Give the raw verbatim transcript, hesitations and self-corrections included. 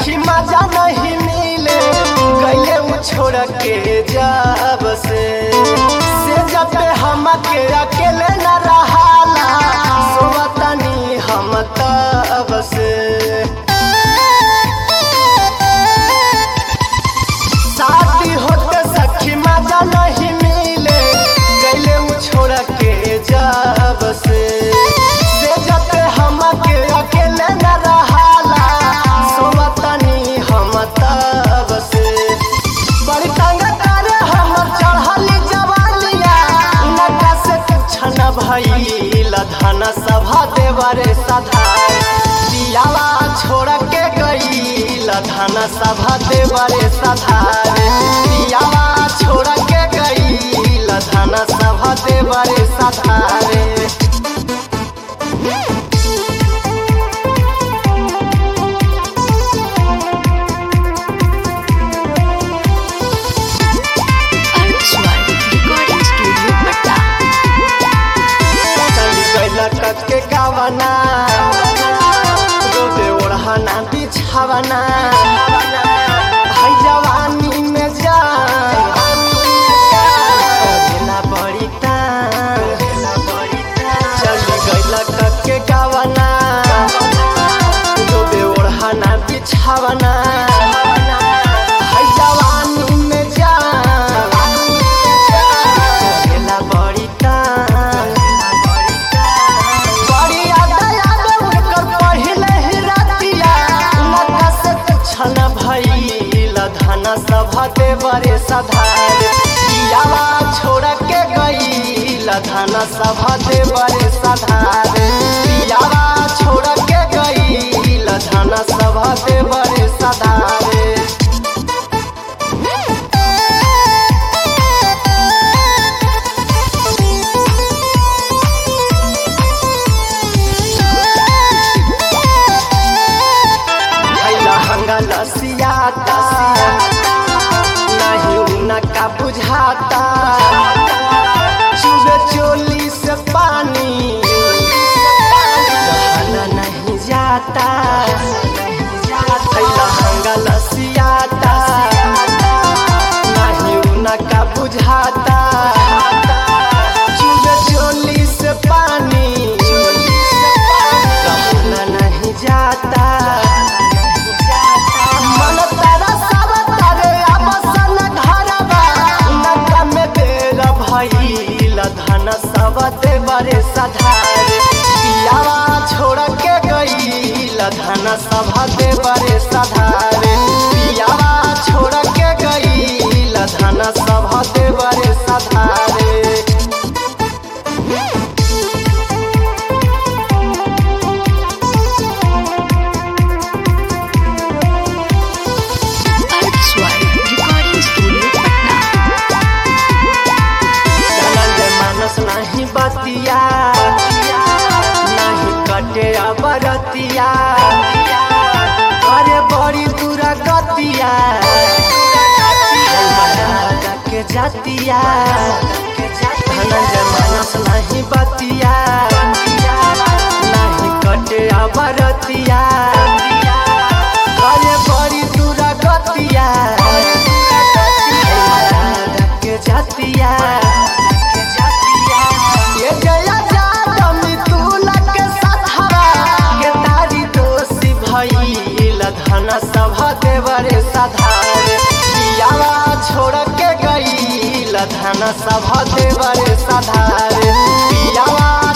सखी मजा नहीं मिले गईले उ छोड़ के जब से से जब हम के अकेले न रहाला सोवतनी हम तब से शादी होते सखी मजा नहीं मिले गईले उ छोड़ के जब से से जब हम के अकेले न रहाला सोवतनी हम तब से बड़ी तंग करे हम चढ़ली जवानिया उनका से कुछ न भइल धन सभा देवरे सधार पियावा छोड़ के गईल धन सभा देवरे सधार पियावा छोड़ के गईल धन सभा देवरे सधार के गावना रोबे ओढ़ना बिछावना भाई जवानी में जान बड़ी चली गईल के गावना रोबे ओढ़ना बिछावना भाई जवानी में जान बड़ी धन सभा देवरे सधार पियावा छोड़ के गईल धन सभा देवरे सधार पियावा छोड़ के गईल धन सभा देवरे सधार लसियाता नहीं उनका बुझाता चुबे चोली से पानी रहना नहीं जाता लहंगा लसियाता नहीं उनका बुझाता चुबे चोली से पानी रहना नहीं जाता धन सभा देवरे सधार पियावा छोड़ के गईल धन सभा देवरे सधार पियावा छोड़ के गईल धन सभा देवरे सधार नहीं बतिया नहीं कटे बरतिया अरे बड़ी दूरा गतिया के जातिया धनंजय मानस नहीं बतिया नहीं कटे बरतिया अरे बड़ी दूरा गतिया के जातिया धन सभा देवरे सधार पियावा छोड़ के गईल धन सभा देवरे सधार पियावा